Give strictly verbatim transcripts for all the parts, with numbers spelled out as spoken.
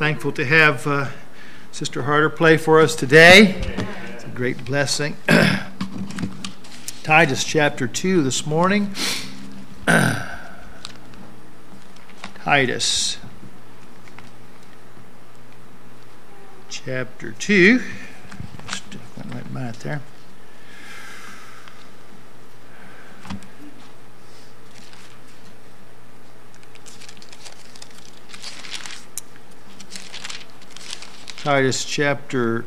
thankful to have uh, Sister Harder play for us today. It's a great blessing. Titus chapter two this morning. Titus chapter two. Just went right by it there. Titus chapter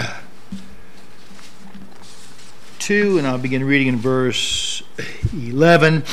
two, and I'll begin reading in verse eleven.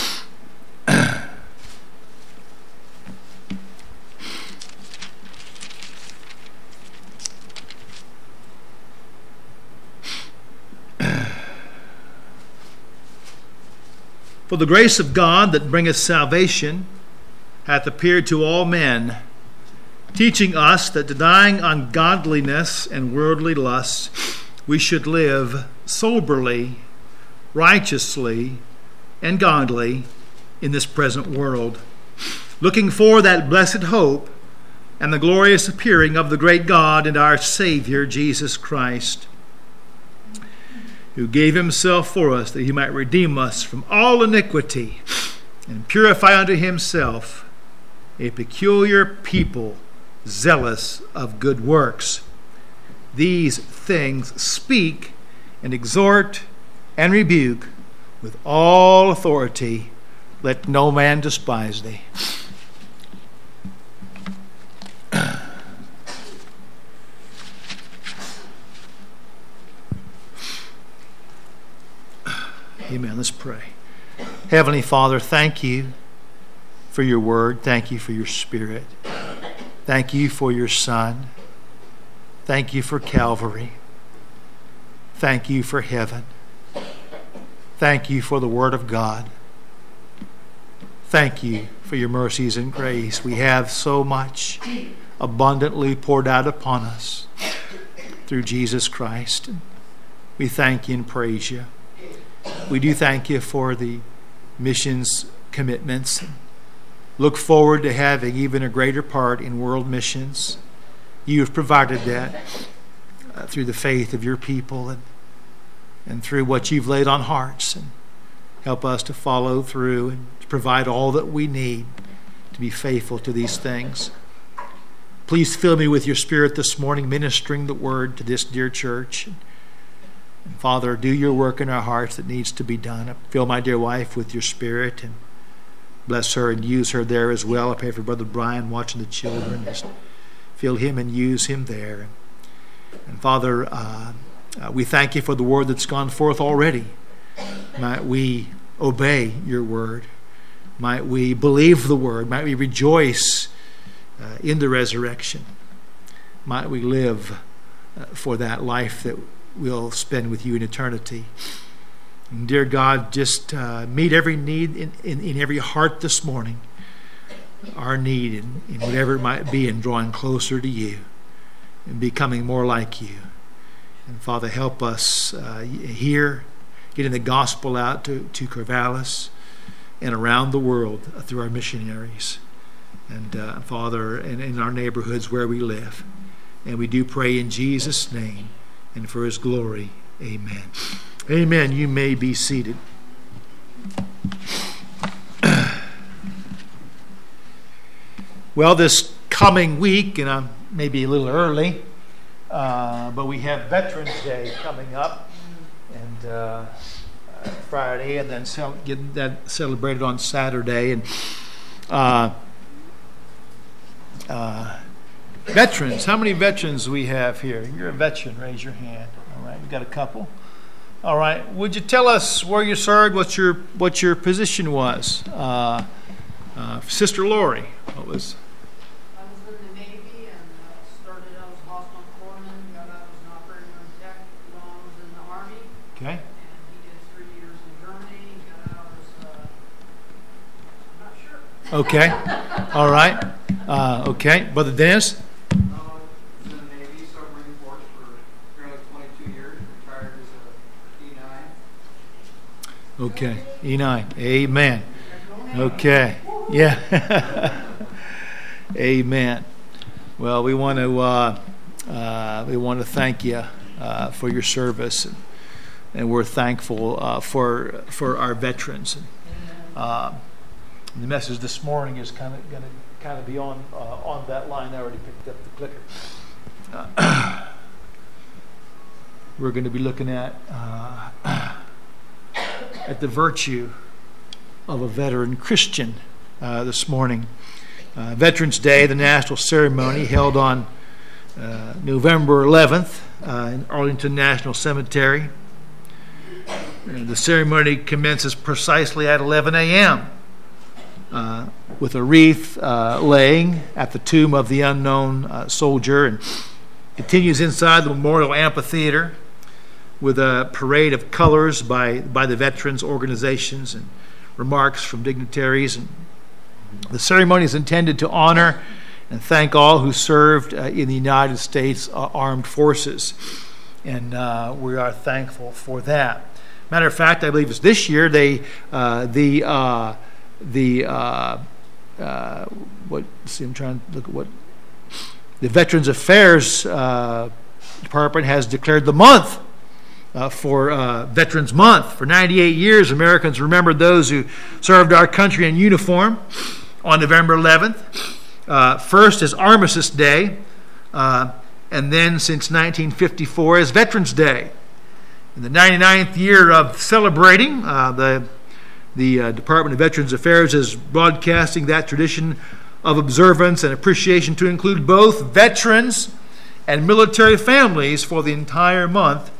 For the grace of God that bringeth salvation hath appeared to all men, teaching us that denying ungodliness and worldly lusts, we should live soberly, righteously, and godly in this present world, looking for that blessed hope and the glorious appearing of the great God and our Savior, Jesus Christ, who gave himself for us that he might redeem us from all iniquity and purify unto himself a peculiar people, zealous of good works. These things speak and exhort and rebuke with all authority. Let no man despise thee. Amen. Let's pray. Heavenly Father, thank you for your word. Thank you for your Spirit. Thank you for your Son. Thank you for Calvary. Thank you for heaven. Thank you for the Word of God. Thank you for your mercies and grace. We have so much abundantly poured out upon us through Jesus Christ. We thank you and praise you. We do thank you for the missions commitments. Look forward to having even a greater part in world missions. You have provided that uh, through the faith of your people and, and through what you've laid on hearts. And help us to follow through and to provide all that we need to be faithful to these things. Please fill me with your Spirit this morning, ministering the word to this dear church. And, and Father, do your work in our hearts that needs to be done. Fill my dear wife with your Spirit and bless her and use her there as well. I pray for Brother Brian watching the children. Just fill him and use him there. And Father, uh, uh, we thank you for the word that's gone forth already. Might we obey your word. Might we believe the word. Might we rejoice uh, in the resurrection. Might we live uh, for that life that we'll spend with you in eternity. And dear God, just uh, meet every need in, in, in every heart this morning. Our need in, in whatever it might be in drawing closer to you and becoming more like you. And Father, help us uh, here, getting the gospel out to, to Corvallis and around the world through our missionaries. And uh, Father, and in our neighborhoods where we live. And we do pray in Jesus' name and for his glory. Amen. Amen. You may be seated. Well, this coming week, and I'm maybe a little early, uh, but we have Veterans Day coming up, and uh, uh, Friday, and then cel- get that celebrated on Saturday. And uh, uh, veterans, how many veterans we have here? You're a veteran. Raise your hand. All right, we've got a couple. All right. Would you tell us where you served, what your what your position was? Uh, uh, Sister Lori, what was? I was in the Navy and uh, started out as a hospital corpsman, got out as an operating room tech when I was in the Army. Okay. And he did three years in Germany, got out as, uh, I'm not sure. Okay. All right. Uh, okay. Brother Dennis? Okay. E nine. Amen. Okay. Yeah. Amen. Well, we want to uh, uh, we want to thank you uh, for your service, and, and we're thankful uh, for for our veterans. And, uh, the message this morning is kind of going to kind of be on uh, on that line. I already picked up the clicker. Uh, we're going to be looking at uh, at the virtue of a veteran Christian uh, this morning. Uh, Veterans Day, the national ceremony held on uh, November eleventh uh, in Arlington National Cemetery. And the ceremony commences precisely at eleven a.m. Uh, with a wreath uh, laying at the tomb of the unknown uh, soldier, and continues inside the Memorial Amphitheater with a parade of colors by, by the veterans organizations and remarks from dignitaries. And the ceremony is intended to honor and thank all who served uh, in the United States uh, Armed Forces, and uh, we are thankful for that. Matter of fact, I believe it's this year they uh, the uh, the uh, uh, what? See, I'm trying to look at what the Veterans Affairs uh, Department has declared the month uh, for uh, Veterans Month. For ninety-eight years, Americans remembered those who served our country in uniform on November eleventh. Uh, first as Armistice Day, uh, and then since nineteen fifty-four as Veterans Day. In the ninety-ninth year of celebrating, uh, the the uh, Department of Veterans Affairs is broadcasting that tradition of observance and appreciation to include both veterans and military families for the entire month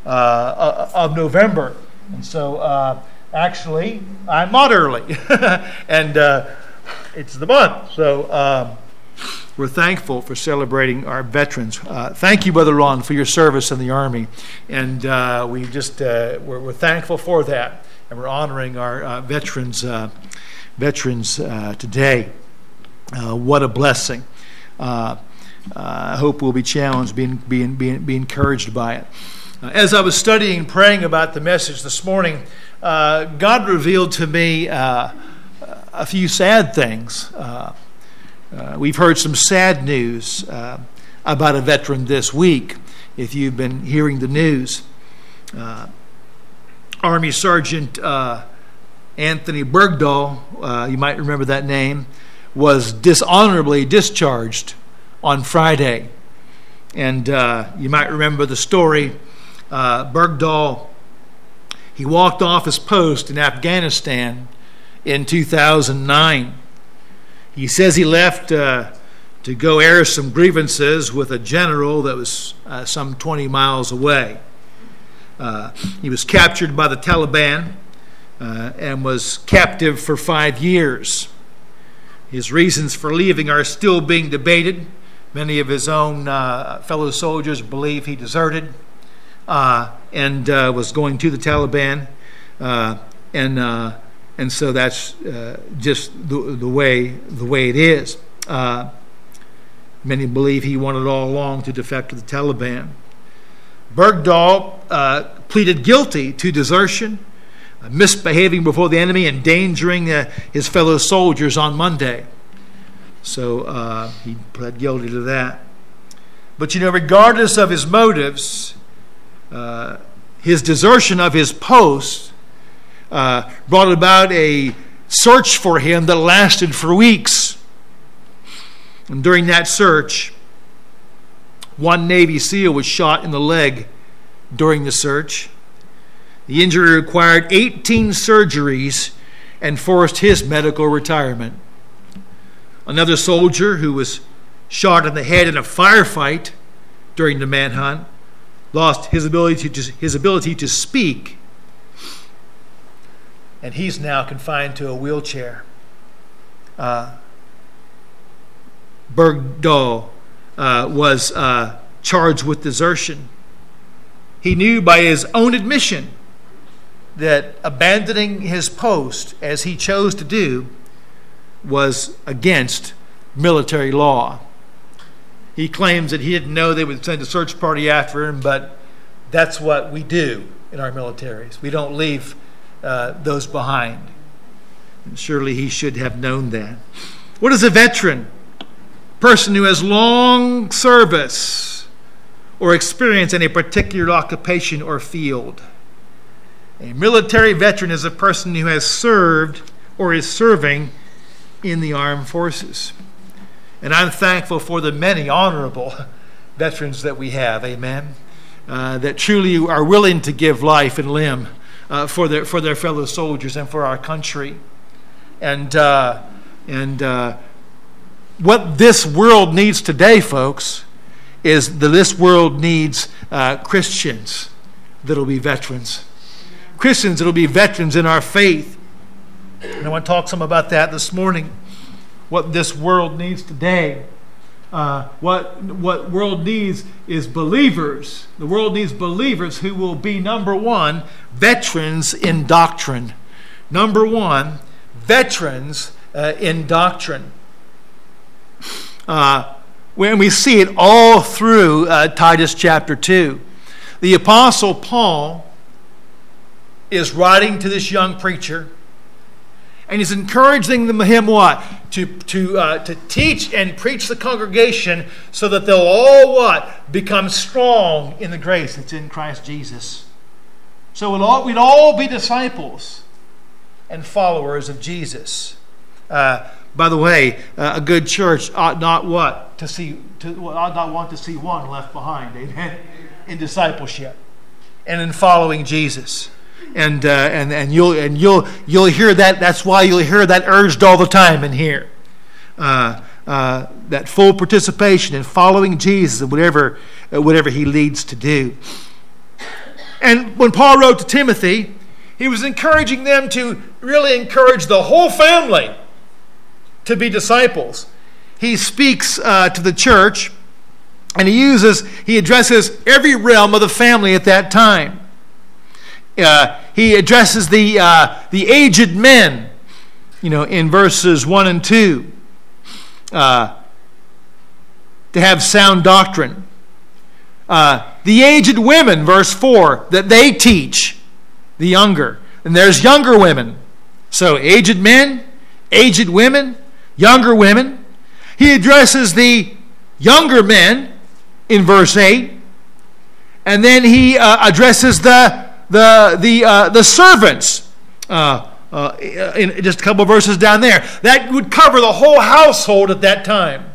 uh, of November. And so, uh, actually, I'm not early, and uh, it's the month. So um, we're thankful for celebrating our veterans. Uh, thank you, Brother Ron, for your service in the Army, and uh, we just uh, we're, we're thankful for that, and we're honoring our uh, veterans uh, veterans uh, today. Uh, what a blessing! Uh, uh, I hope we'll be challenged, being being being be encouraged by it. Uh, as I was studying, praying about the message this morning, uh, God revealed to me uh, a few sad things. Uh, Uh, we've heard some sad news uh, about a veteran this week, if you've been hearing the news. Uh, Army Sergeant uh, Anthony Bergdahl, uh, you might remember that name, was dishonorably discharged on Friday. And uh, you might remember the story. Uh, Bergdahl, he walked off his post in Afghanistan in two thousand nine. He says he left uh, to go air some grievances with a general that was uh, some twenty miles away. Uh, he was captured by the Taliban uh, and was captive for five years. His reasons for leaving are still being debated. Many of his own uh, fellow soldiers believe he deserted uh, and uh, was going to the Taliban. Uh, and uh, And so that's uh, just the, the way the way it is. Uh, many believe he wanted all along to defect to the Taliban. Bergdahl uh, pleaded guilty to desertion, uh, misbehaving before the enemy, endangering uh, his fellow soldiers on Monday. So uh, he pled guilty to that. But you know, regardless of his motives, uh, his desertion of his post Uh, brought about a search for him that lasted for weeks. And during that search, one Navy SEAL was shot in the leg during the search. The injury required eighteen surgeries and forced his medical retirement. Another soldier who was shot in the head in a firefight during the manhunt lost his ability to, his ability to speak, and he's now confined to a wheelchair. Uh, Bergdahl uh, was uh, charged with desertion. He knew by his own admission that abandoning his post, as he chose to do, was against military law. He claims that he didn't know they would send a search party after him, but that's what we do in our militaries. We don't leave Uh, those behind. And surely he should have known that. What is a veteran? person who has long service or experience in a particular occupation or field. A military veteran is a person who has served or is serving in the armed forces. And I'm thankful for the many honorable veterans that we have, amen, uh, that truly are willing to give life and limb uh, for their for their fellow soldiers and for our country. And uh, and uh, what this world needs today, folks, is that this world needs uh, Christians that'll be veterans. Christians that'll be veterans in our faith. And I want to talk some about that this morning. What this world needs today. Uh, what what world needs is believers. The world needs believers who will be, number one, veterans in doctrine. Number one, veterans uh, in doctrine. Uh, when we see it all through uh, Titus chapter two. The Apostle Paul is writing to this young preacher, and he's encouraging them, him what? To to uh, to teach and preach the congregation so that they'll all what? Become strong in the grace that's in Christ Jesus. So we'll all, we'd all be disciples and followers of Jesus. Uh, by the way, uh, a good church ought not what? To see to ought not want to see one left behind, amen, in discipleship and in following Jesus. And uh, and and you'll and you'll you'll hear that. That's why you'll hear that urged all the time in here. Uh, uh, that full participation in following Jesus and whatever uh, whatever He leads to do. And when Paul wrote to Timothy, he was encouraging them to really encourage the whole family to be disciples. He speaks uh, to the church, and he uses he addresses every realm of the family at that time. Uh, he addresses the uh, the aged men, you know, in verses one and two, uh, to have sound doctrine. Uh, the aged women, verse four, that they teach the younger. And there's younger women. So aged men, aged women, younger women. He addresses the younger men in verse eight, and then he uh, addresses the The the uh, the servants, uh, uh, in just a couple of verses down there, that would cover the whole household at that time.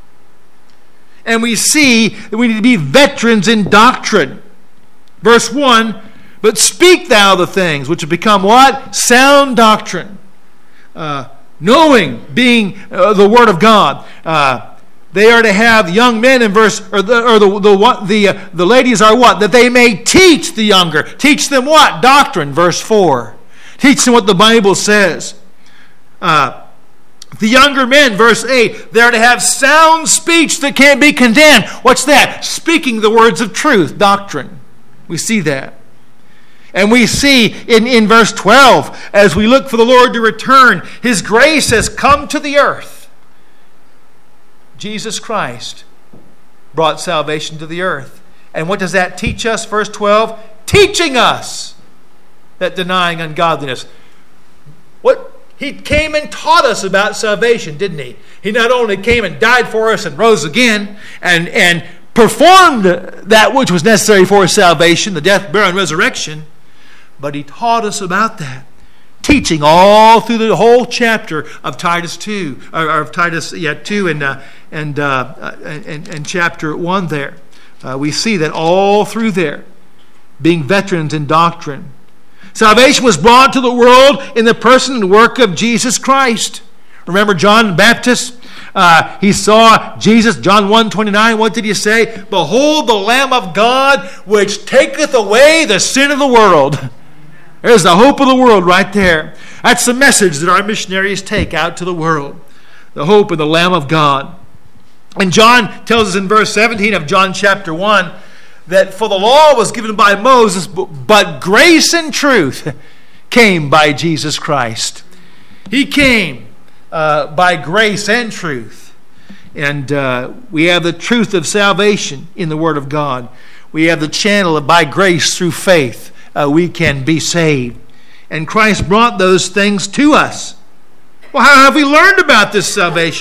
And we see that we need to be veterans in doctrine. Verse one, but speak thou the things which have become what? Sound doctrine. Uh, knowing, being uh, the Word of God. Uh, They are to have young men in verse, or the or the the the, uh, the ladies are what? That they may teach the younger. Teach them what? Doctrine, verse four. Teach them what the Bible says. Uh, the younger men, verse eight, they are to have sound speech that can't be condemned. What's that? Speaking the words of truth, doctrine. We see that. And we see in, in verse twelve, as we look for the Lord to return, His grace has come to the earth. Jesus Christ brought salvation to the earth. And what does that teach us? Verse twelve, teaching us that denying ungodliness. What? He came and taught us about salvation, didn't he? He not only came and died for us and rose again and, and performed that which was necessary for salvation, the death, burial, and resurrection, but He taught us about that. Teaching all through the whole chapter of Titus two, or of Titus yeah two and uh, and, uh, and and chapter one. There, uh, we see that all through there, being veterans in doctrine. Salvation was brought to the world in the person and work of Jesus Christ. Remember John the Baptist? Uh, he saw Jesus. John one twenty-nine. What did he say? Behold, the Lamb of God, which taketh away the sin of the world. There's the hope of the world right there. That's the message that our missionaries take out to the world. The hope of the Lamb of God. And John tells us in verse seventeen of John chapter one that for the law was given by Moses, but grace and truth came by Jesus Christ. He came uh, by grace and truth. And uh, we have the truth of salvation in the Word of God. We have the channel of by grace through faith. Uh, we can be saved. And Christ brought those things to us. Well, how have we learned about this salvation?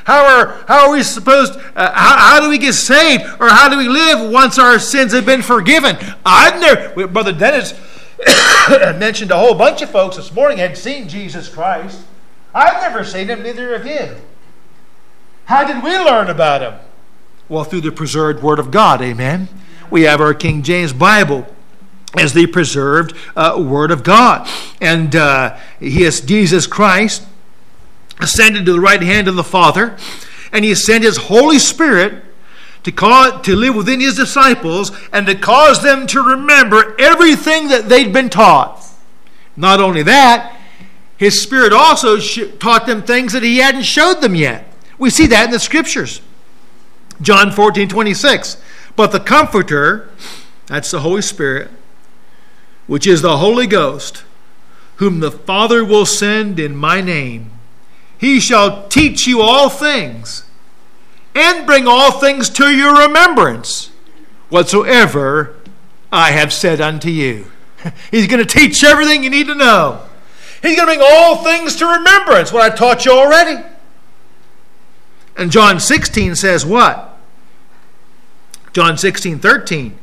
How are, how are we supposed, uh, how, how do we get saved? Or how do we live once our sins have been forgiven? I've never, Brother Dennis mentioned a whole bunch of folks this morning had seen Jesus Christ. I've never seen him, neither have you. How did we learn about him? Well, through the preserved Word of God, amen? We have our King James Bible as the preserved uh, Word of God. And uh, he is Jesus Christ, ascended to the right hand of the Father, and he sent his Holy Spirit to call, to live within his disciples and to cause them to remember everything that they'd been taught. Not only that, his Spirit also taught them things that he hadn't showed them yet. We see that in the Scriptures. John fourteen twenty-six. But the Comforter, that's the Holy Spirit, which is the Holy Ghost, whom the Father will send in my name, he shall teach you all things, and bring all things to your remembrance, whatsoever I have said unto you. He's going to teach everything you need to know. He's going to bring all things to remembrance, what I taught you already. And John sixteen says what? John sixteen thirteen.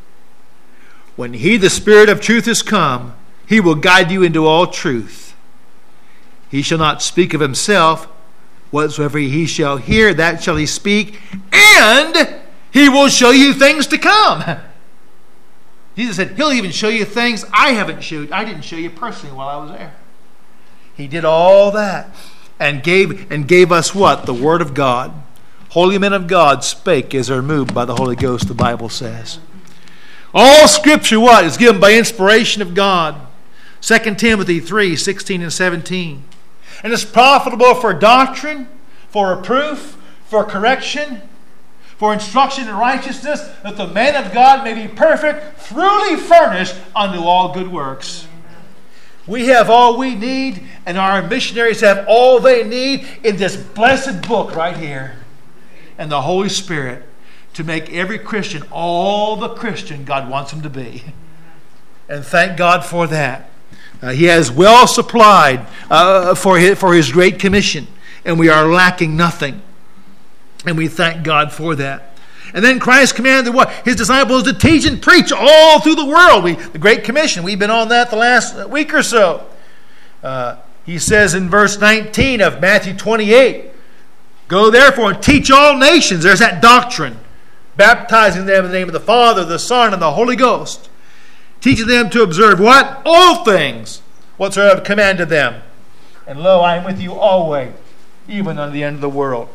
When he, the Spirit of truth, is come, he will guide you into all truth. He shall not speak of himself. Whatsoever he shall hear, that shall he speak, and he will show you things to come. Jesus said, he'll even show you things I haven't showed. I didn't show you personally while I was there. He did all that and gave and gave us what? The Word of God. Holy men of God spake as are moved by the Holy Ghost, the Bible says. All Scripture, what? Is given by inspiration of God. Second Timothy three, sixteen and seventeen. And is profitable for doctrine, for reproof, for correction, for instruction in righteousness, that the man of God may be perfect, truly furnished unto all good works. We have all we need, and our missionaries have all they need in this blessed book right here. And the Holy Spirit to make every Christian all the Christian God wants them to be. And thank God for that. Uh, he has well supplied uh, for, his, for His Great Commission, and we are lacking nothing. And we thank God for that. And then Christ commanded what? His disciples to teach and preach all through the world. We, the Great Commission, we've been on that the last week or so. Uh, he says in verse nineteen of Matthew twenty-eight, go therefore and teach all nations. There's that doctrine. Baptizing them in the name of the Father, the Son, and the Holy Ghost. Teaching them to observe what? All things whatsoever I have commanded them. And lo, I am with you always, even unto the end of the world.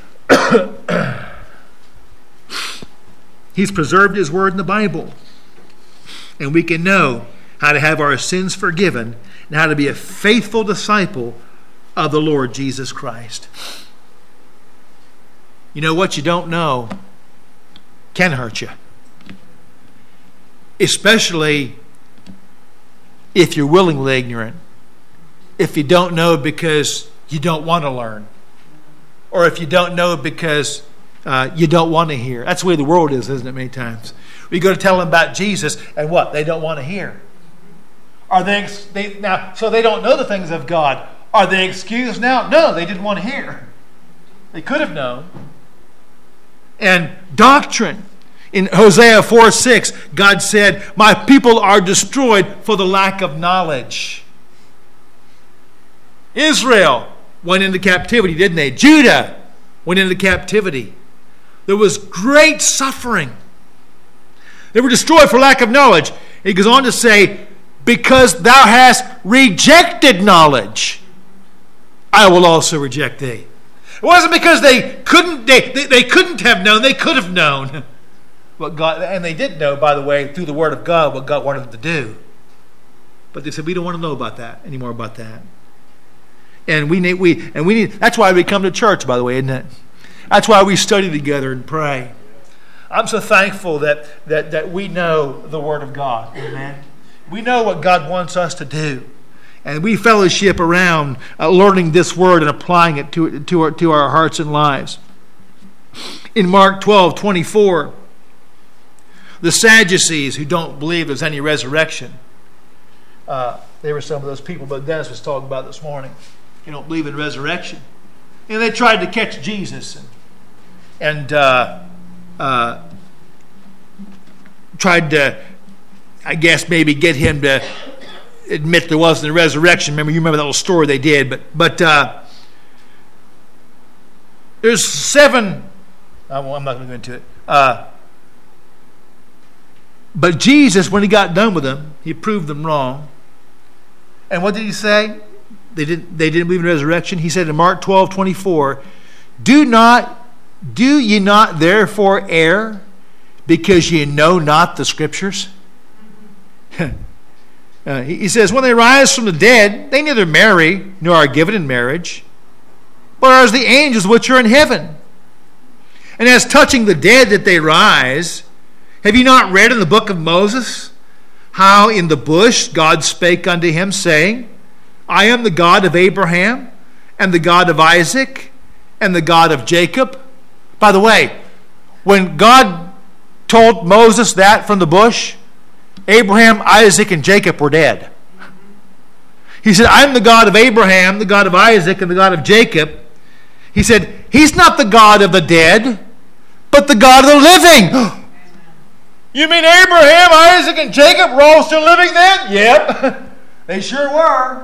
He's preserved His Word in the Bible. And we can know how to have our sins forgiven and how to be a faithful disciple of the Lord Jesus Christ. You know, what you don't know can hurt you. Especially if you're willingly ignorant. If you don't know because you don't want to learn. Or if you don't know because uh, you don't want to hear. That's the way the world is, isn't it, many times? We go to tell them about Jesus, and what? They don't want to hear. Are they, they now? So they don't know the things of God. Are they excused now? No, they didn't want to hear. They could have known. And doctrine. In Hosea four six, God said, my people are destroyed for the lack of knowledge. Israel went into captivity, didn't they? Judah went into captivity. There was great suffering. They were destroyed for lack of knowledge. He goes on to say, because thou hast rejected knowledge, I will also reject thee. It wasn't because they couldn't they, they, they couldn't have known, they could have known what God, and they did know, by the way, through the Word of God, what God wanted them to do. But they said, we don't want to know about that anymore about that. And we need we and we need that's why we come to church, by the way, isn't it? That's why we study together and pray. I'm so thankful that that, that we know the Word of God. Amen. We know what God wants us to do. And we fellowship around uh, learning this Word and applying it to, to, our, to our hearts and lives. In Mark twelve twenty-four, the Sadducees, who don't believe there's any resurrection, uh, they were some of those people that Dennis was talking about this morning. You don't believe in resurrection. And they tried to catch Jesus and, and uh, uh, tried to, I guess, maybe get him to admit there wasn't a resurrection. Remember, you remember that little story they did. But but uh, there's seven. I'm not going to go into it. Uh, but Jesus, when he got done with them, he proved them wrong. And what did he say? They didn't. They didn't believe in resurrection. He said in Mark twelve twenty-four, "Do not, do ye not therefore err, because ye know not the Scriptures." uh, he, he says, "When they rise from the dead, they neither marry nor are given in marriage, but are as the angels which are in heaven. And as touching the dead that they rise, have ye not read in the book of Moses, how in the bush God spake unto him, saying, I am the God of Abraham, and the God of Isaac, and the God of Jacob." By the way, when God told Moses that from the bush, Abraham, Isaac, and Jacob were dead. He said, I'm the God of Abraham, the God of Isaac, and the God of Jacob. He said, he's not the God of the dead, but the God of the living. You mean Abraham, Isaac, and Jacob were all still living then? Yep, they sure were.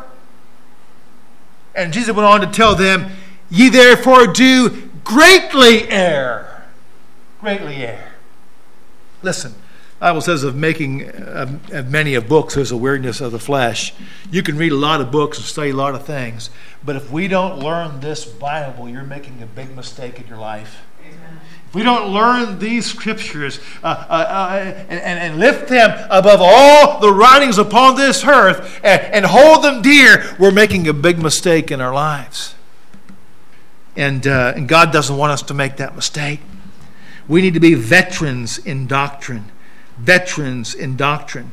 And Jesus went on to tell them, ye therefore do greatly err. Greatly err. Listen, the Bible says of making uh, of many of books, there's a weirdness of the flesh. You can read a lot of books and study a lot of things, but if we don't learn this Bible, you're making a big mistake in your life. Amen. If we don't learn these scriptures uh, uh, uh, and, and, and lift them above all the writings upon this earth and, and hold them dear, we're making a big mistake in our lives. And, uh, and God doesn't want us to make that mistake. We need to be veterans in doctrine. Veterans in doctrine.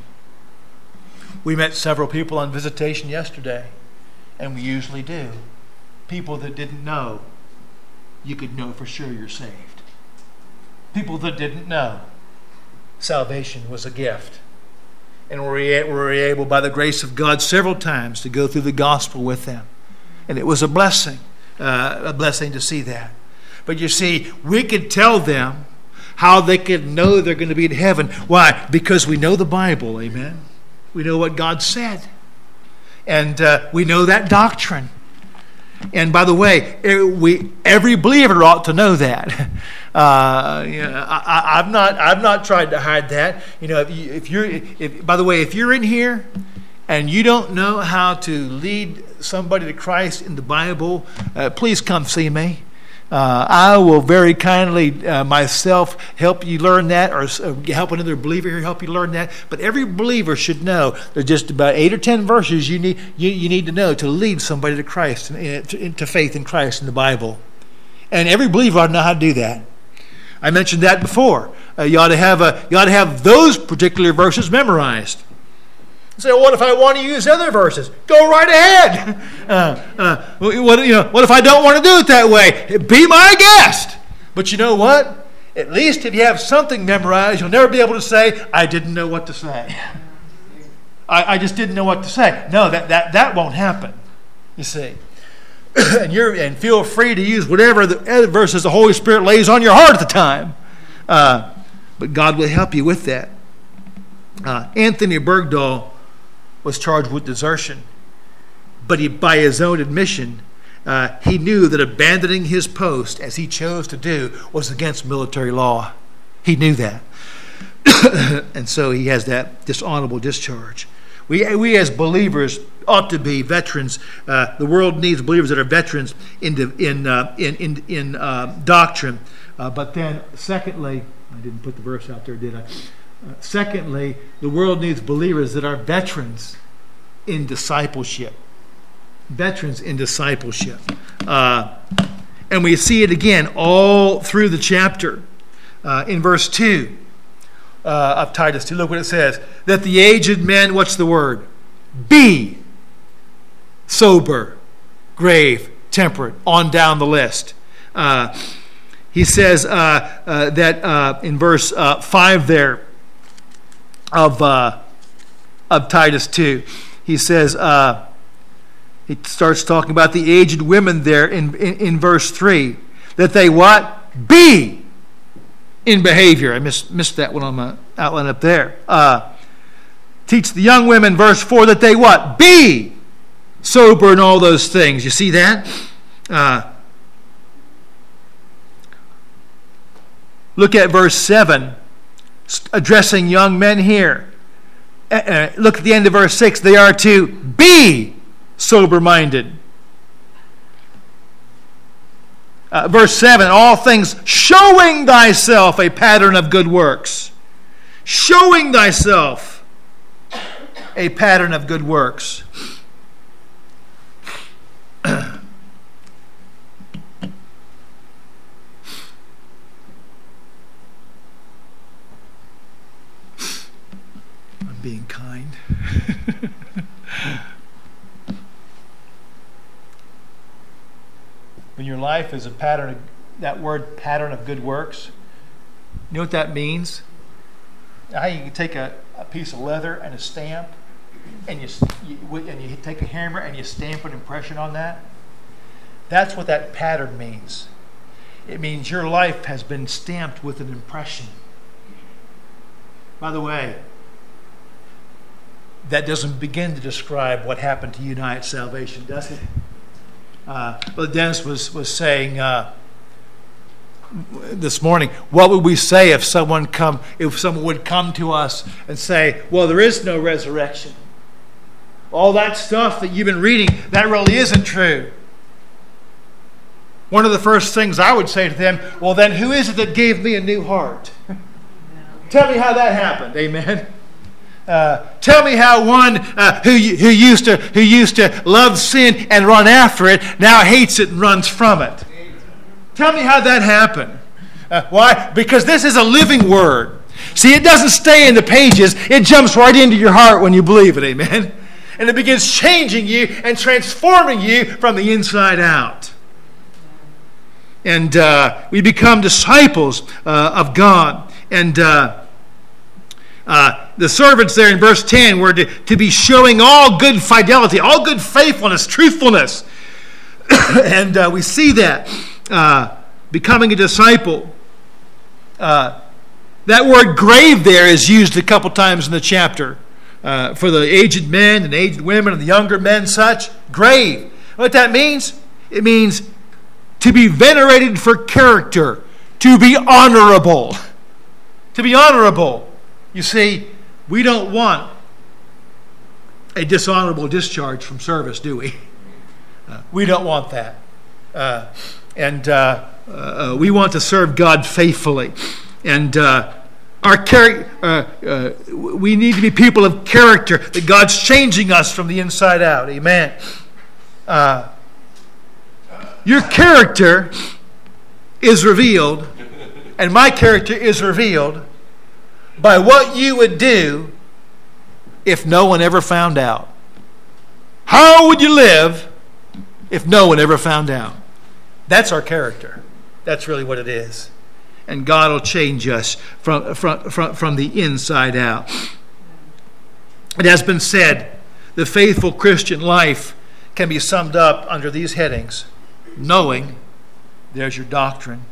We met several people on visitation yesterday, and we usually do. People that didn't know you could know for sure you're saved. People that didn't know salvation was a gift. And we were able, by the grace of God, several times to go through the gospel with them. And it was a blessing, uh, a blessing to see that. But you see, we could tell them how they could know they're going to be in heaven. Why? Because we know the Bible, amen? We know what God said. And uh, we know that doctrine. And by the way, we every believer ought to know that. Uh, you know, I, I've not I've not tried to hide that. You know, if, you, if you're if, by the way, if you're in here and you don't know how to lead somebody to Christ in the Bible, uh, please come see me. Uh, I will very kindly uh, myself help you learn that, or uh, help another believer here help you learn that. But every believer should know there's just about eight or ten verses you need you, you need to know to lead somebody to Christ, and to, to faith in Christ in the Bible. And every believer ought to know how to do that. I mentioned that before. Uh, you ought to have a you ought to have those particular verses memorized. Say, well, what if I want to use other verses? Go right ahead. Uh, uh, what, you know, what if I don't want to do it that way? Be my guest. But you know what? At least if you have something memorized, you'll never be able to say, I didn't know what to say. I, I just didn't know what to say. No, that, that, that won't happen, you see. and, you're, and feel free to use whatever the other verses the Holy Spirit lays on your heart at the time. Uh, but God will help you with that. Uh, Anthony Bergdahl was charged with desertion, but he, by his own admission, uh, he knew that abandoning his post, as he chose to do, was against military law. He knew that. And so he has that dishonorable discharge. We, we as believers ought to be veterans. Uh, the world needs believers that are veterans in, in, uh, in, in, in uh, doctrine. Uh, but then, secondly, I didn't put the verse out there, did I? Uh, secondly, the world needs believers that are veterans in discipleship. Veterans in discipleship. Uh, and we see it again all through the chapter. Uh, in verse two uh, of Titus two, look what it says. That the aged men, what's the word? Be sober, grave, temperate, on down the list. Uh, he says uh, uh, that uh, in verse uh, five there, Of uh, of Titus two, he says uh, He starts talking about the aged women there in, in, in verse three. That they what? Be in behavior. I missed, missed that one on my outline up there. Uh, teach the young women, verse four, that they what? Be sober in all those things. You see that? Uh, look at verse seven, addressing young men here. Uh, look at the end of verse six. They are to be sober-minded. Uh, verse seven, all things showing thyself a pattern of good works. Showing thyself a pattern of good works. Being kind. When your life is a pattern of, that word pattern of good works, you know what that means? How you can take a, a piece of leather and a stamp, and you, you and you take a hammer and you stamp an impression on that. That's what that pattern means. It means your life has been stamped with an impression. By the way, that doesn't begin to describe what happened to you and I at salvation, does it? Uh, Brother Dennis was, was saying uh, this morning, what would we say if someone come if someone would come to us and say, well, there is no resurrection. All that stuff that you've been reading, that really isn't true. One of the first things I would say to them, well, then who is it that gave me a new heart? Tell me how that happened. Amen. Uh, tell me how one uh, who who used to who used to love sin and run after it now hates it and runs from it. Tell me how that happened. Uh, why? Because this is a living word. See, it doesn't stay in the pages. It jumps right into your heart when you believe it. Amen. And it begins changing you and transforming you from the inside out. And uh, we become disciples uh, of God. And uh, Uh, the servants there in verse ten were to, to be showing all good fidelity, all good faithfulness, truthfulness. and uh, we see that uh, becoming a disciple. Uh, that word grave there is used a couple times in the chapter uh, for the aged men and aged women and the younger men such. Grave. What that means? It means to be venerated for character, to be honorable. To be honorable. You see, we don't want a dishonorable discharge from service, do we? Uh, we don't want that. Uh, and uh, uh, we want to serve God faithfully. And uh, our char- uh, uh, we need to be people of character, that God's changing us from the inside out. Amen. Uh, your character is revealed, and my character is revealed by what you would do if no one ever found out. How would you live if no one ever found out? That's our character. That's really what it is. And God will change us from, from, from, from the inside out. It has been said, the faithful Christian life can be summed up under these headings. Knowing, there's your doctrine.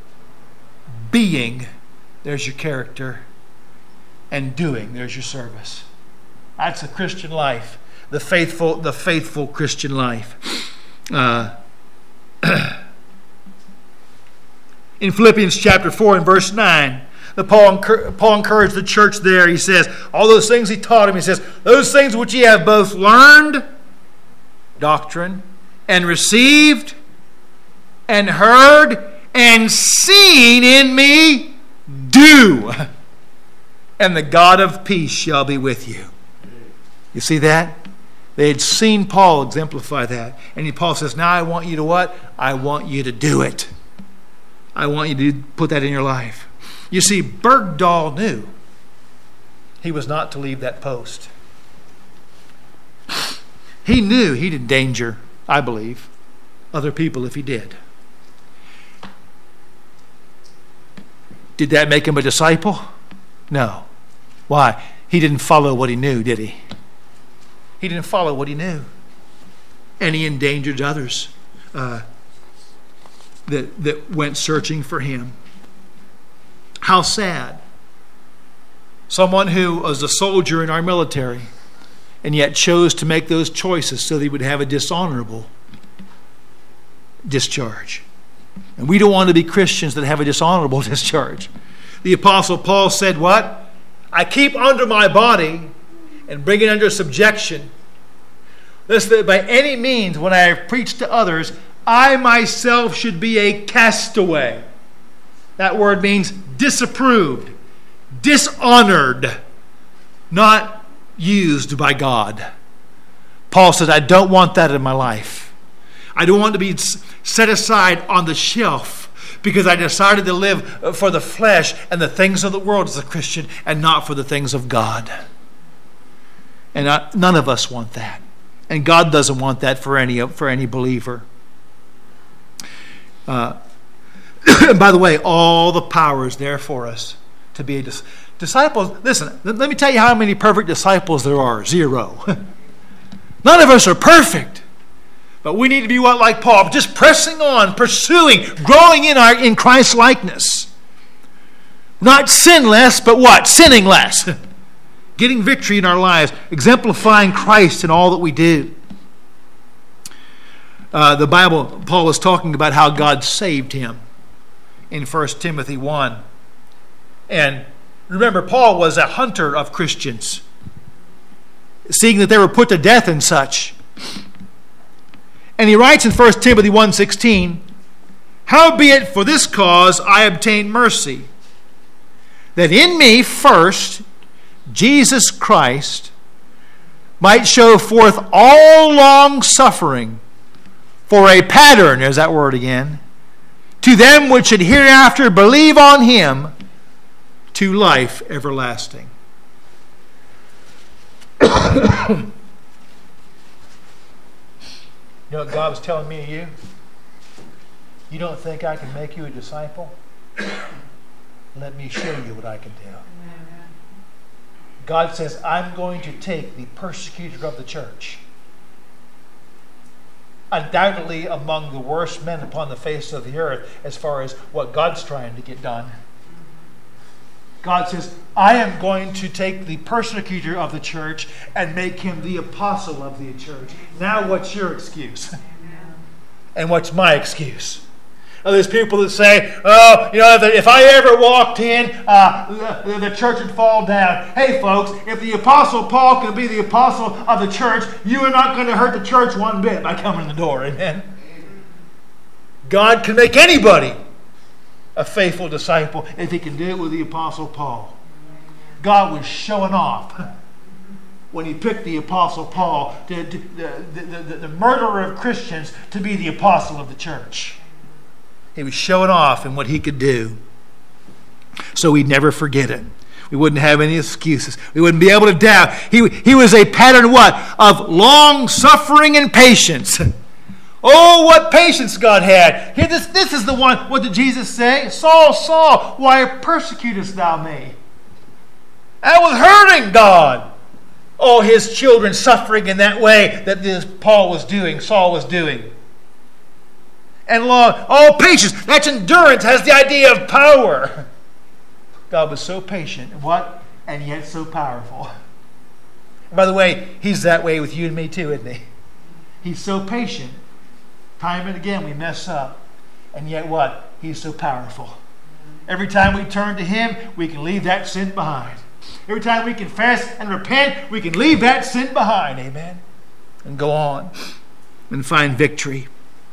Being, there's your character. And doing, there's your service. That's the Christian life, the faithful, the faithful Christian life. Uh, in Philippians chapter four and verse nine, the Paul, Paul encouraged the church there. He says, all those things he taught him, he says, those things which ye have both learned, doctrine, and received, and heard, and seen in me, do. And the God of peace shall be with you. You see that? They had seen Paul exemplify that. And Paul says, now I want you to what? I want you to do it. I want you to put that in your life. You see, Bergdahl knew he was not to leave that post. He knew he'd endanger, I believe, other people if he did. Did that make him a disciple? No. Why? He didn't follow what he knew, did he? He didn't follow what he knew. And he endangered others uh, that, that went searching for him. How sad. Someone who was a soldier in our military and yet chose to make those choices so that he would have a dishonorable discharge. And we don't want to be Christians that have a dishonorable discharge. The Apostle Paul said what? I keep under my body and bring it under subjection. Lest that by any means, when I have preached to others, I myself should be a castaway. That word means disapproved, dishonored, not used by God. Paul says, I don't want that in my life. I don't want to be set aside on the shelf because I decided to live for the flesh and the things of the world as a Christian and not for the things of God. And I, none of us want that. And God doesn't want that for any, for any believer. Uh, by the way, all the power is there for us to be a dis- disciple. Listen, let me tell you how many perfect disciples there are. Zero. None of us are perfect. But we need to be what, like Paul, just pressing on, pursuing, growing in our in Christ's likeness. Not sin less, but what? Sinning less. Getting victory in our lives, exemplifying Christ in all that we do. Uh, the Bible, Paul is talking about how God saved him in First Timothy one. And remember, Paul was a hunter of Christians, seeing that they were put to death and such. And he writes in First Timothy one sixteen, howbeit for this cause I obtained mercy, that in me first Jesus Christ might show forth all long suffering for a pattern, there's that word again, to them which should hereafter believe on him to life everlasting. You know what God was telling me and you? You don't think I can make you a disciple? Let me show you what I can do. God says, I'm going to take the persecutor of the church, undoubtedly among the worst men upon the face of the earth as far as what God's trying to get done. God says, I am going to take the persecutor of the church and make him the apostle of the church. Now what's your excuse? And what's my excuse? Now, there's people that say, oh, you know, if I ever walked in, uh, the, the church would fall down. Hey, folks, if the Apostle Paul can be the apostle of the church, you are not going to hurt the church one bit by coming in the door. Amen? God can make anybody a faithful disciple if he can do it with the Apostle Paul. God was showing off when he picked the Apostle Paul, to, to, the, the, the, the murderer of Christians, to be the apostle of the church. He was showing off in what he could do. So we'd never forget it. We wouldn't have any excuses. We wouldn't be able to doubt. He, he was a pattern what? Of long suffering and patience. Oh, what patience God had. Here, this, this is the one. What did Jesus say? Saul, Saul, why persecutest thou me? That was hurting God. Oh, his children suffering in that way that this Paul was doing, Saul was doing. And long, oh, patience. That's endurance. Has the idea of power. God was so patient. And what? And yet so powerful. And by the way, he's that way with you and me too, isn't he? He's so patient. Time and again we mess up. And yet what? He's so powerful. Every time we turn to him, we can leave that sin behind. Every time we confess and repent, we can leave that sin behind. Amen? And go on and find victory.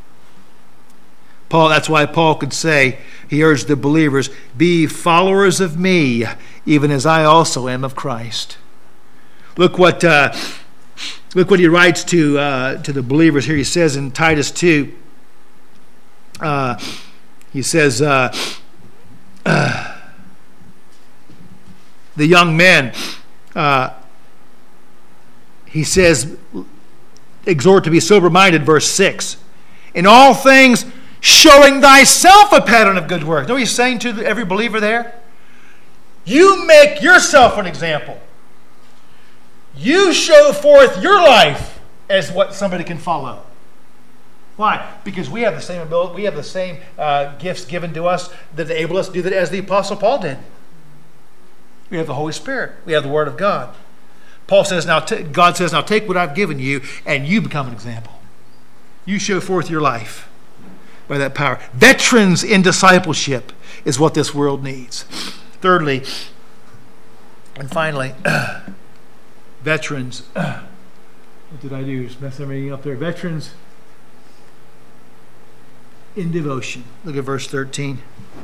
Paul, that's why Paul could say, he urged the believers, be followers of me, even as I also am of Christ. Look what uh, look what he writes to uh, to the believers here. He says in Titus two, uh, he says, uh, uh, the young men, uh, he says, exhort to be sober-minded, verse six. In all things, showing thyself a pattern of good works. You know what he's saying to every believer there? You make yourself an example. You show forth your life as what somebody can follow. Why? Because we have the same ability, we have the same uh, gifts given to us that enable us to do that as the Apostle Paul did. We have the Holy Spirit. We have the Word of God. Paul says, now t- God says, now take what I've given you and you become an example. You show forth your life by that power. Veterans in discipleship is what this world needs. Thirdly, and finally, veterans. What did I do? Just mess everything up there. Veterans in devotion. Look at verse thirteen.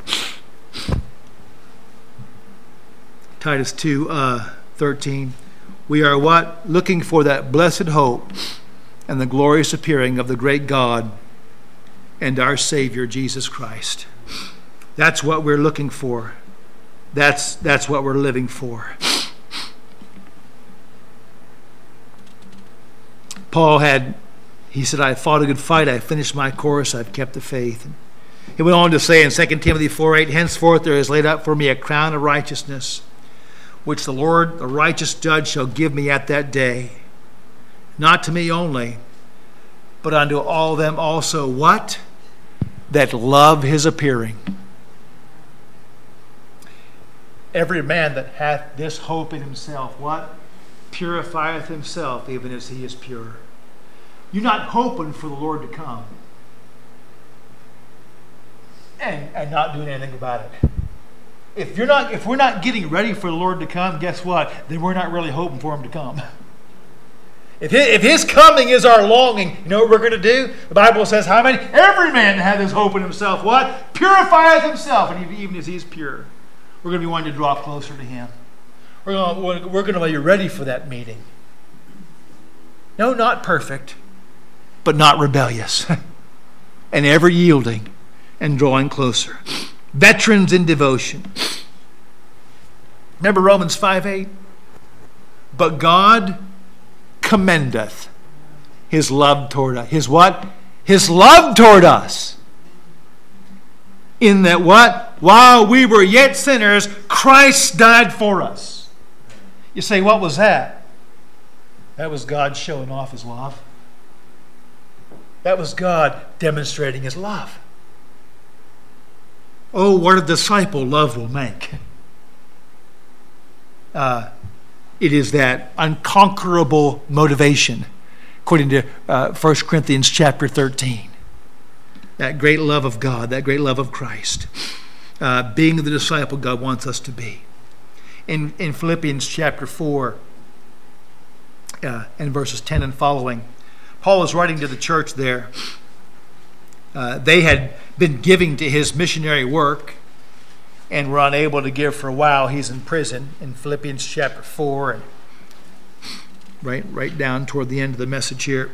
Titus two, uh, thirteen. We are what? Looking for that blessed hope and the glorious appearing of the great God and our Savior, Jesus Christ. That's what we're looking for. That's, that's what we're living for. Paul had, he said, I fought a good fight, I finished my course, I've kept the faith. And he went on to say in Second Timothy four eight, henceforth there is laid up for me a crown of righteousness, which the Lord, the righteous judge, shall give me at that day. Not to me only, but unto all them also, what? That love his appearing. Every man that hath this hope in himself, what? Purifieth himself, even as he is pure. You're not hoping for the Lord to come and, and not doing anything about it. If you're not, if we're not getting ready for the Lord to come, guess what? Then we're not really hoping for him to come. If his, if his coming is our longing, you know what we're going to do? The Bible says, how many? Every man hath his hope in himself. What? Purifieth himself, and even as he is pure. We're going to be wanting to draw closer to him. We're going to, we're going to be ready for that meeting. No, not perfect, but not rebellious. And ever yielding and drawing closer. Veterans in devotion. Remember Romans five eight? But God commendeth his love toward us. His what? His love toward us. In that what? While we were yet sinners, Christ died for us. You say, what was that? That was God showing off his love. That was God demonstrating his love. Oh, what a disciple love will make. Uh, it is that unconquerable motivation, according to uh, First Corinthians chapter thirteen. That great love of God, that great love of Christ. Uh, being the disciple God wants us to be. In, in Philippians chapter four, uh, and verses ten and following, Paul is writing to the church there. Uh, they had been giving to his missionary work and were unable to give for a while. He's in prison in Philippians chapter four, and right, right down toward the end of the message here.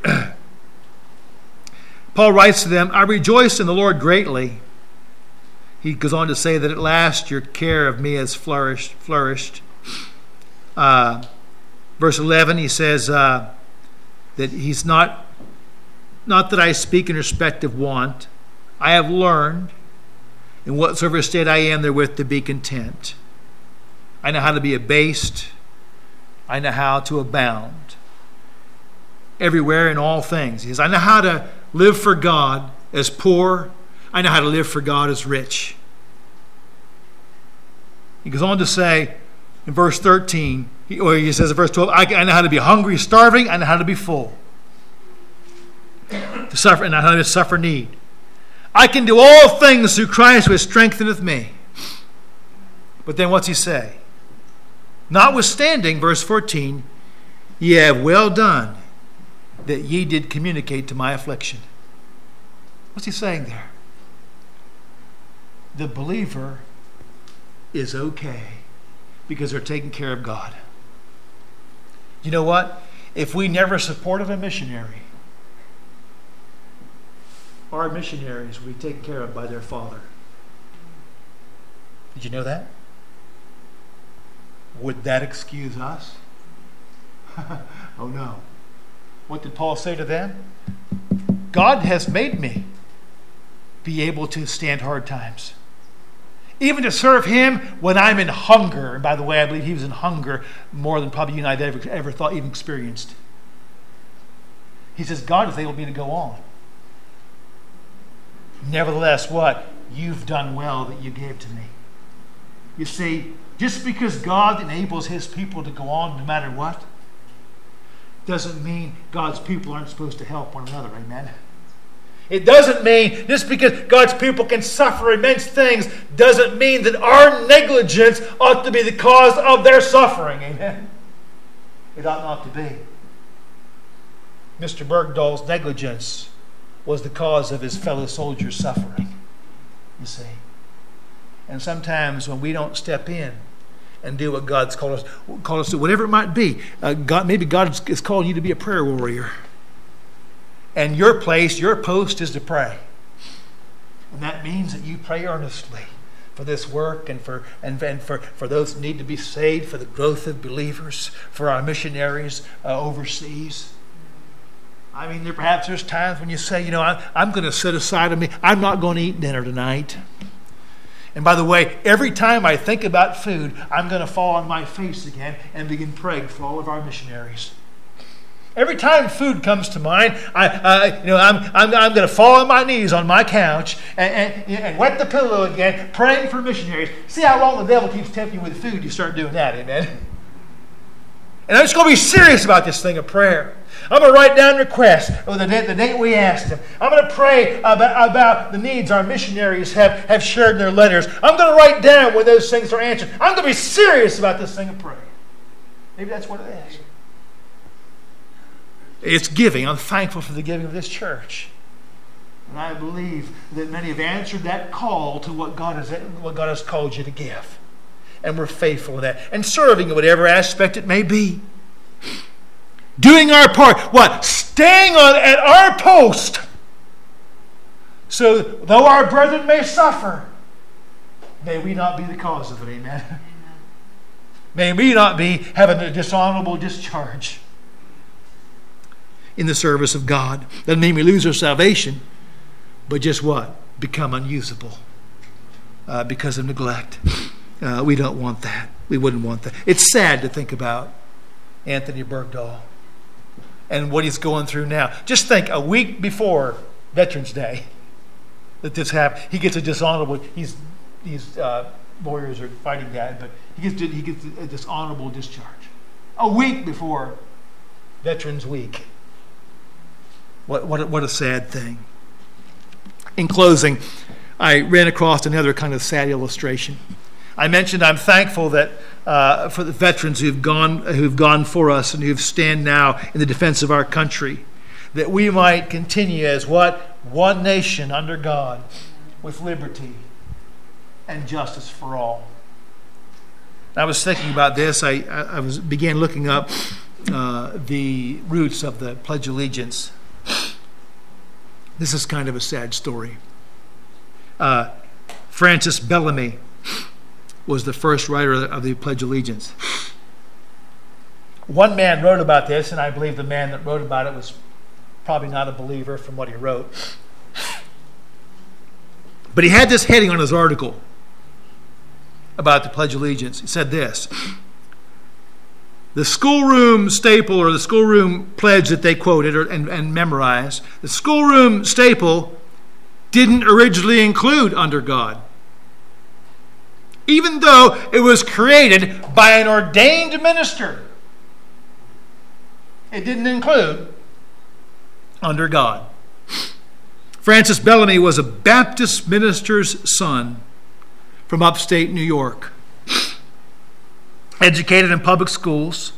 Paul writes to them, I rejoice in the Lord greatly. He goes on to say that at last your care of me has flourished. flourished. Uh, verse eleven, he says uh, that he's not, not that I speak in respect of want. I have learned in whatsoever state I am therewith to be content. I know how to be abased. I know how to abound. Everywhere in all things. He says, I know how to live for God as poor. I know how to live for God as rich. He goes on to say in verse thirteen, he, or he says in verse twelve, I, I know how to be hungry, starving. I know how to be full. To suffer, and I know how to suffer need. I can do all things through Christ who strengtheneth me. But then what's he say? Notwithstanding, verse fourteen, ye have well done that ye did communicate to my affliction. What's he saying there? The believer is okay because they're taking care of God. You know what? If we never supported a missionary, our missionaries will be taken care of by their Father. Did you know that? Would that excuse us? Oh no. What did Paul say to them? God has made me be able to stand hard times. Even to serve him when I'm in hunger. And by the way, I believe he was in hunger more than probably you and I ever, ever thought, even experienced. He says, God has enabled me to go on. Nevertheless, what? You've done well that you gave to me. You see, just because God enables his people to go on no matter what, doesn't mean God's people aren't supposed to help one another. Amen. It doesn't mean just because God's people can suffer immense things doesn't mean that our negligence ought to be the cause of their suffering. Amen. It ought not to be. Mister Bergdahl's negligence was the cause of his fellow soldiers' suffering. You see. And sometimes when we don't step in and do what God's called us, called us to, whatever it might be, uh, God, maybe God is calling you to be a prayer warrior. And your place, your post is to pray. And that means that you pray earnestly for this work and for and, and for, for those who need to be saved, for the growth of believers, for our missionaries uh, overseas. I mean, there perhaps there's times when you say, you know, I, I'm going to set aside of me. I'm not going to eat dinner tonight. And by the way, every time I think about food, I'm going to fall on my face again and begin praying for all of our missionaries. Every time food comes to mind, I, uh, you know, I'm, I'm, I'm going to fall on my knees on my couch and, and, and wet the pillow again, praying for missionaries. See how long the devil keeps tempting you with food? You start doing that, amen? And I'm just going to be serious about this thing of prayer. I'm going to write down requests or the date, the date we asked them. I'm going to pray about, about the needs our missionaries have, have shared in their letters. I'm going to write down when those things are answered. I'm going to be serious about this thing of prayer. Maybe that's what it is. It's giving. I'm thankful for the giving of this church. And I believe that many have answered that call to what God has, what God has called you to give. And we're faithful in that. And serving in whatever aspect it may be. Doing our part. What? Staying on at our post. So though our brethren may suffer, may we not be the cause of it. Amen. Amen. May we not be having a dishonorable discharge in the service of God. Doesn't mean we lose our salvation, but just what? Become unusable uh, because of neglect. Uh, we don't want that. We wouldn't want that. It's sad to think about Anthony Bergdahl and what he's going through now. Just think, a week before Veterans Day that this happened, he gets a dishonorable, he's, he's uh, lawyers are fighting that, but he gets, he gets a dishonorable discharge. A week before Veterans Week. What, what, what a sad thing. In closing, I ran across another kind of sad illustration. I mentioned I'm thankful that uh, for the veterans who've gone who've gone for us and who've stand now in the defense of our country, that we might continue as what? One nation under God, with liberty and justice for all. I was thinking about this. I, I was began looking up uh, the roots of the Pledge of Allegiance. This is kind of a sad story. Uh, Francis Bellamy was the first writer of the Pledge of Allegiance. One man wrote about this, and I believe the man that wrote about it was probably not a believer from what he wrote. But he had this heading on his article about the Pledge of Allegiance. He said this: the schoolroom staple, or the schoolroom pledge that they quoted or, and, and memorized, the schoolroom staple didn't originally include under God, even though it was created by an ordained minister. It didn't include under God. Francis Bellamy was a Baptist minister's son from upstate New York. Educated in public schools.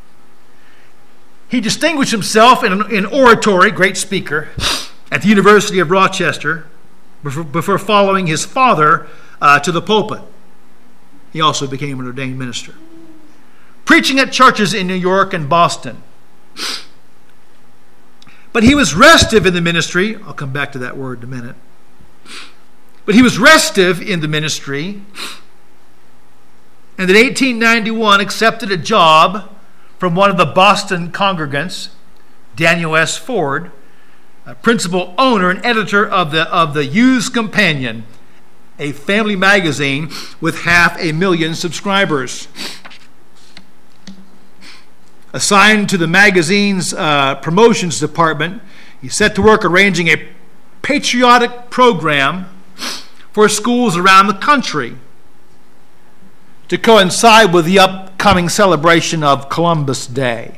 He distinguished himself in, in oratory, great speaker, at the University of Rochester before, before following his father uh, to the pulpit. He also became an ordained minister. Preaching at churches in New York and Boston. But he was restive in the ministry. I'll come back to that word in a minute. But he was restive in the ministry, and in eighteen ninety-one accepted a job from one of the Boston congregants, Daniel S. Ford, a principal owner and editor of the, of the Youth's Companion, a family magazine with half a million subscribers. Assigned to the magazine's uh, promotions department, he set to work arranging a patriotic program for schools around the country to coincide with the upcoming celebration of Columbus Day.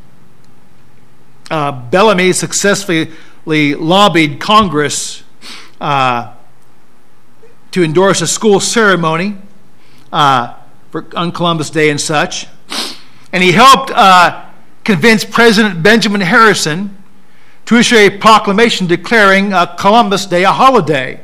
Uh, Bellamy successfully lobbied Congress uh, to endorse a school ceremony uh, for, on Columbus Day and such. And he helped uh, convince President Benjamin Harrison to issue a proclamation declaring uh, Columbus Day a holiday.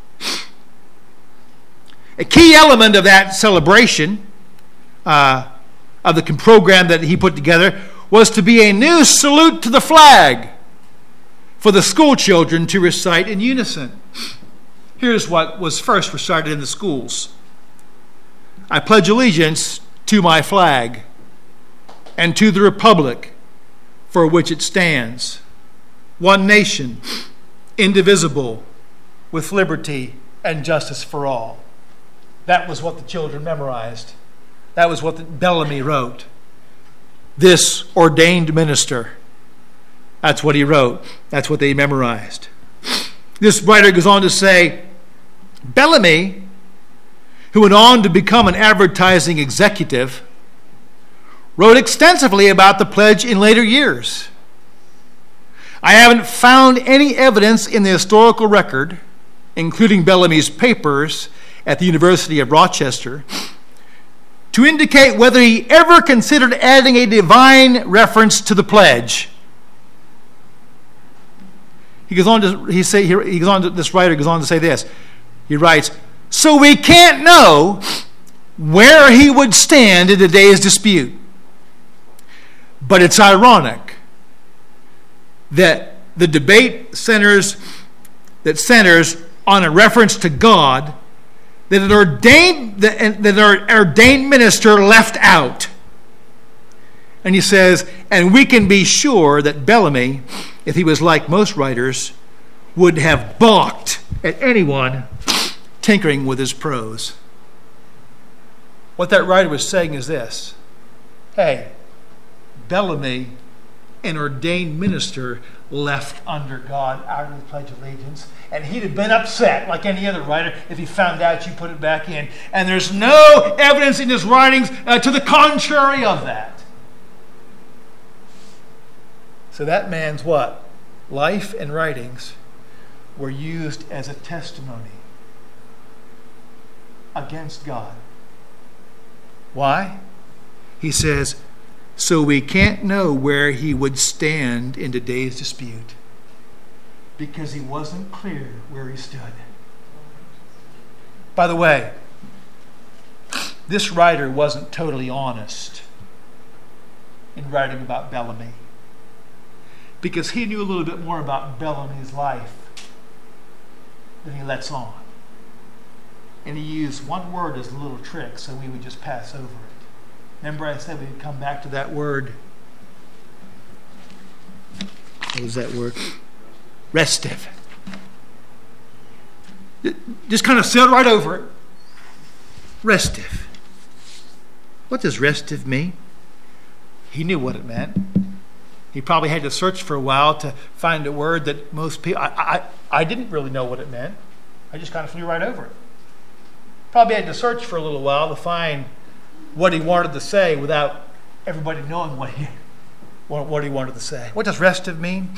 A key element of that celebration, uh, of the program that he put together, was to be a new salute to the flag for the school children to recite in unison. Here's what was first recited in the schools. I pledge allegiance to my flag and to the republic for which it stands, one nation, indivisible, with liberty and justice for all. That was what the children memorized. That was what the Bellamy wrote. This ordained minister, that's what he wrote. That's what they memorized. This writer goes on to say, Bellamy, who went on to become an advertising executive, wrote extensively about the pledge in later years. I haven't found any evidence in the historical record, including Bellamy's papers at the University of Rochester, to indicate whether he ever considered adding a divine reference to the pledge. He goes on to he say he goes on to this writer goes on to say this. He writes, "So we can't know where he would stand in today's dispute. But it's ironic that the debate centers that centers on a reference to God that an ordained that an ordained minister left out." And he says, and we can be sure that Bellamy, if he was like most writers, would have balked at anyone tinkering with his prose. What that writer was saying is this: hey, Bellamy, an ordained minister, left under God out of the Pledge of Allegiance, and he'd have been upset like any other writer if he found out you put it back in. And there's no evidence in his writings uh, to the contrary of that. So that man's what? Life and writings were used as a testimony against God. Why? He says, so we can't know where he would stand in today's dispute, because he wasn't clear where he stood. By the way, this writer wasn't totally honest in writing about Bellamy, because he knew a little bit more about Bellamy's life than he lets on. And he used one word as a little trick so we would just pass over it. Remember I said we'd come back to that word. What was that word? Restive. Just kind of sailed right over it. Restive. What does restive mean? He knew what it meant. He probably had to search for a while to find a word that most people... I, I, I didn't really know what it meant. I just kind of flew right over it. Probably had to search for a little while to find what he wanted to say without everybody knowing what he, what he wanted to say. What does restive mean?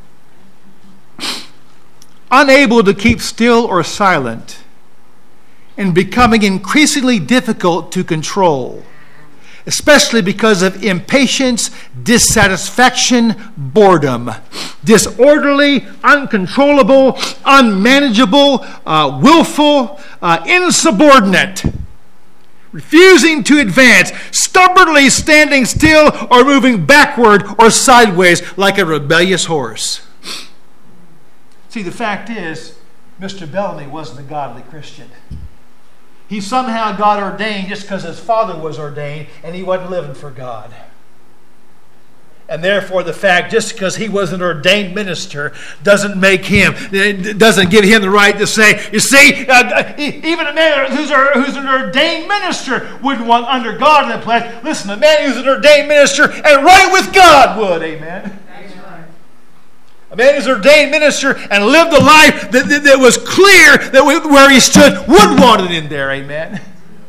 Unable to keep still or silent, and becoming increasingly difficult to control, especially because of impatience, dissatisfaction, boredom. Disorderly, uncontrollable, unmanageable, uh, willful, uh, insubordinate. Refusing to advance, stubbornly standing still or moving backward or sideways like a rebellious horse. See, the fact is, Mister Bellamy wasn't a godly Christian. He somehow got ordained just because his father was ordained and he wasn't living for God. And therefore the fact, just because he was an ordained minister, doesn't make him, doesn't give him the right to say, you see, uh, even a man who's, a, who's an ordained minister wouldn't want under God in the pledge. Listen, a man who's an ordained minister and right with God would, amen. A man who's ordained minister and lived a life that, that, that was clear that we, where he stood would want it in there. Amen.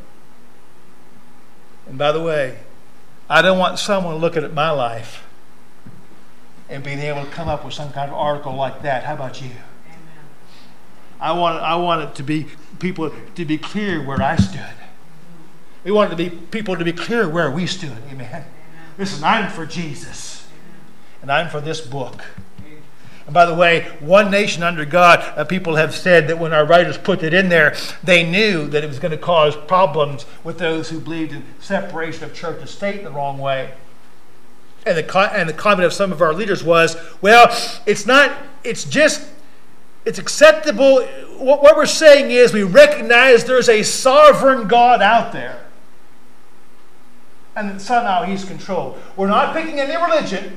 And by the way, I don't want someone looking at my life and being able to come up with some kind of article like that. How about you? Amen. I want I want it to be people to be clear where I stood. We want it to be people to be clear where we stood. Amen. Amen. Listen, I'm for Jesus, and I'm for this book. And by the way, one nation under God, uh, people have said that when our writers put it in there, they knew that it was going to cause problems with those who believed in separation of church and state in the wrong way. And the and the comment of some of our leaders was, well, it's not, it's just, it's acceptable. What, what we're saying is we recognize there's a sovereign God out there. And somehow he's controlled. We're not picking any religion.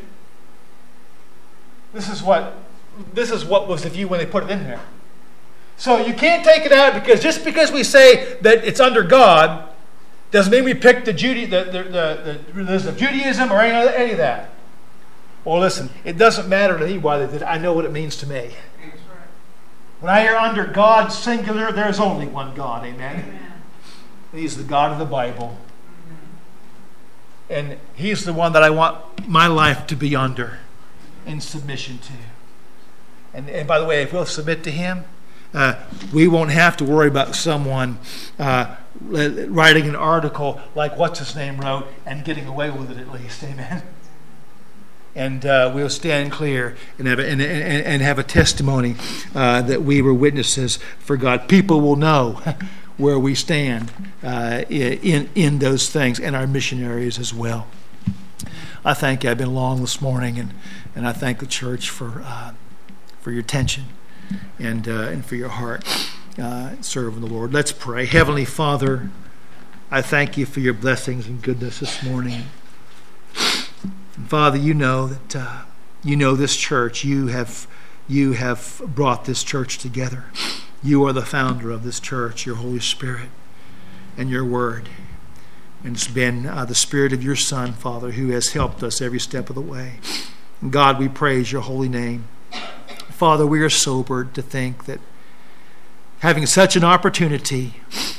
This is what this is what was the view when they put it in there. So you can't take it out because just because we say that it's under God doesn't mean we pick the, Jude, the, the, the, the religion of Judaism or any, any of that. Well, listen, it doesn't matter to me why they did it. I know what it means to me. When I hear under God singular, there's only one God. Amen. Amen. He's the God of the Bible. And he's the one that I want my life to be under in submission to. And, and by the way, if we'll submit to him, uh, we won't have to worry about someone uh, writing an article like what's his name wrote and getting away with it at least. Amen. And uh, we'll stand clear and have a, and, and, and have a testimony uh, that we were witnesses for God. People will know where we stand uh, in in those things, and our missionaries as well. I thank you. I've been long this morning, and, and I thank the church for uh, for your attention and uh, and for your heart uh, serving the Lord. Let's pray. Heavenly Father, I thank you for your blessings and goodness this morning. And Father, you know that uh, you know this church. You have you have brought this church together. You are the founder of this church, your Holy Spirit and your Word. And it's been uh, the Spirit of your Son, Father, who has helped us every step of the way. And God, we praise your holy name. Father, we are sobered to think that having such an opportunity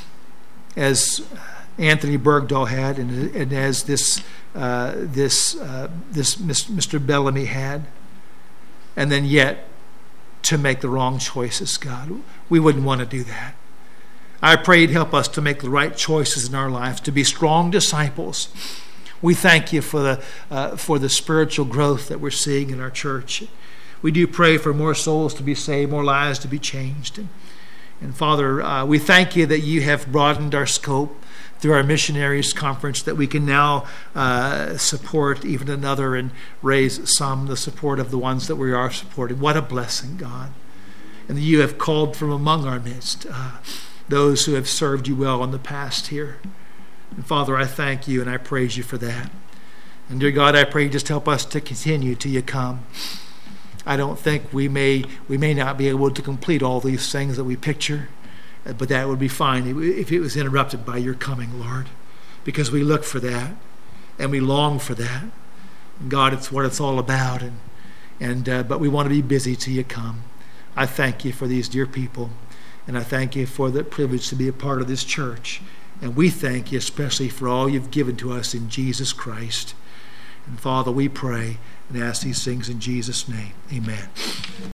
as Anthony Bergdahl had, and, and as this uh, this uh, this Mister Bellamy had, and then yet to make the wrong choices, God. We wouldn't want to do that. I pray you'd help us to make the right choices in our lives, to be strong disciples. We thank you for the uh, for the spiritual growth that we're seeing in our church. We do pray for more souls to be saved, more lives to be changed. And, and Father, uh, we thank you that you have broadened our scope through our missionaries conference, that we can now uh, support even another and raise some the support of the ones that we are supporting. What a blessing, God. And that you have called from among our midst uh, those who have served you well in the past here. And Father, I thank you and I praise you for that. And dear God, I pray you just help us to continue till you come. I don't think we may we may not be able to complete all these things that we picture, but that would be fine if it was interrupted by your coming, Lord, because we look for that and we long for that. And God, it's what it's all about, and and uh, but we want to be busy till you come. I thank you for these dear people, and I thank you for the privilege to be a part of this church. And we thank you especially for all you've given to us in Jesus Christ. And Father, we pray and ask these things in Jesus' name. Amen.